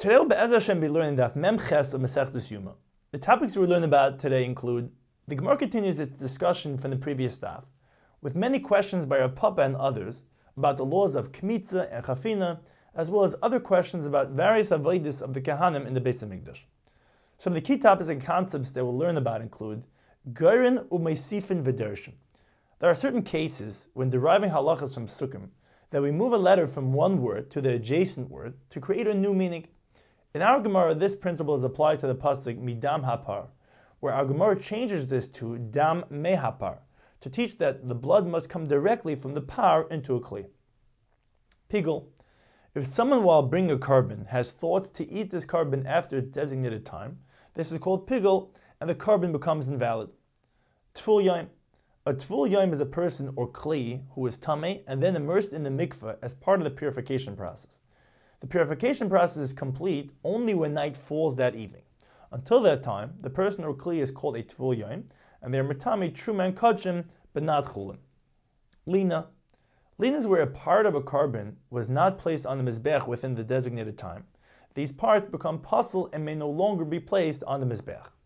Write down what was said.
Today we'll Be'ez Hashem be learning Daf Mem Ches of Masechtas Yuma. The topics we're learning about today include: the Gemara continues its discussion from the previous daf, with many questions by Rav Papa and others about the laws of Kmitza and Chafina, as well as other questions about various avodas of the Kahanim in the Beis Hamikdash. Some of the key topics and concepts that we'll learn about include Geirin u'meisifin v'dershin. There are certain cases when deriving halachas from Sukkim that we move a letter from one word to the adjacent word to create a new meaning. In our Gemara, this principle is applied to the pasuk Midam Hapar, where our Gemara changes this to Dam Mehapar, to teach that the blood must come directly from the par into a kli. Pigul. If someone while bringing a carbon has thoughts to eat this carbon after its designated time, this is called pigul, and the carbon becomes invalid. Tful Yom. A Tful Yom is a person or kli who is tameh and then immersed in the mikveh as part of the purification process. The purification process is complete only when night falls that evening. Until that time, the person or kli is called a Tful Yom, and they are metame truma and kodshim, but not chulin. Lina. Lina is where a part of a carbon was not placed on the mizbech within the designated time. These parts become pasul and may no longer be placed on the mizbech.